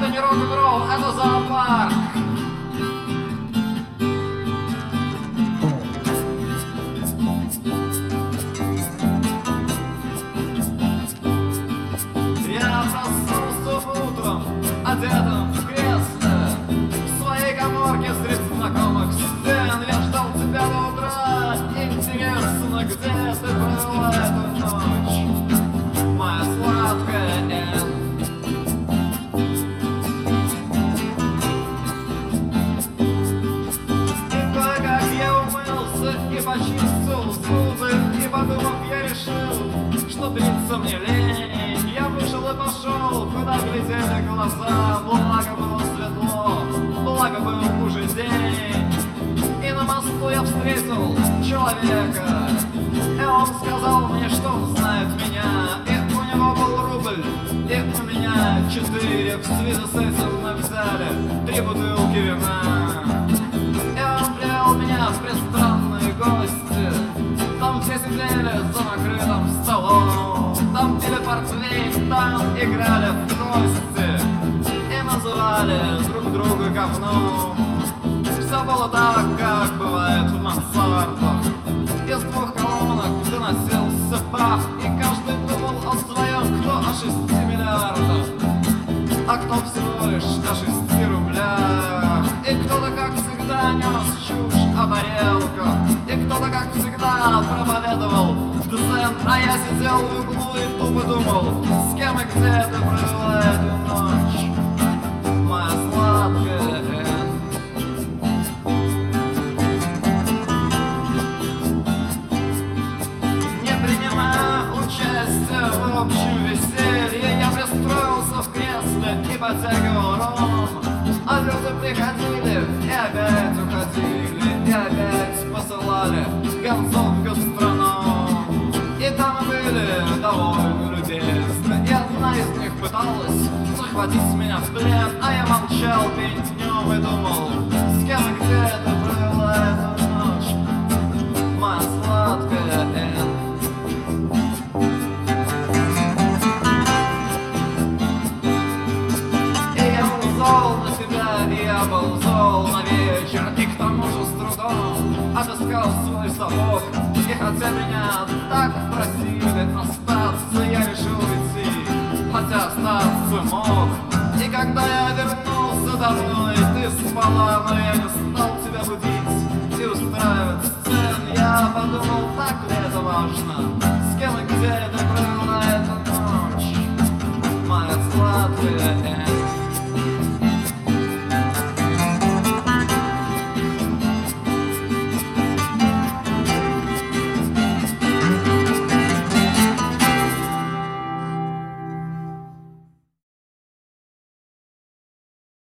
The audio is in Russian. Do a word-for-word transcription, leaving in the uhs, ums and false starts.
не рок-н-ролл, это зоопарк. Я проснулся утром, одетым в кресло, в своей каморке среди знакомых стен. Я ждал тебя до утра, интересно, где ты провела эту ночь, моя сладкая Энн. И кое-как я умылся и почистил зубы, и подумав, я решил, что бриться мне лень. Я вышел и пошел, куда глядели глаза, благо было светло, благо был уже день. И на мосту я встретил человека, и он сказал мне, что он знает меня. И у него был рубль, и у меня четыре. В связи с этим мы взяли три бутылки вина. И он привел меня в пристранные гости, там все сидели за накрытым столом, там пили портвейн, там играли в кости и называли друг друга говном. Все было так, как бывает в мансардах. Из двух колонок доносился бах, и каждый думал о своем, кто о шести миллиардах, а кто всего лишь о шести рублях. И кто-то, как всегда, нес чушь о тарелках, и кто-то, как всегда, проповедовал дзен. А я сидел в углу и тупо думал, с кем и где ты провела эту ночь, моя сладкая Энн. В общем веселье я пристроился в кресле и потягивал ром. А люди приходили и опять уходили, и опять посылали гонцов в гастроном. И там были довольно любезны, и одна из них пыталась захватить меня в плен. А я молчал пень днем и думал, с кем и где ты провела эту ночь, моя сладкая Энн. И я был зол на вечер, и к тому же с трудом отыскал свой сапог. И хотя меня так просили остаться, я решил идти, хотя остаться мог. И когда я вернулся домой, ты спала, но я не стал тебя будить и устраивать сцен. Я подумал, так ли это важно, с кем и где ты провела эту ночь, моя сладкая Энн.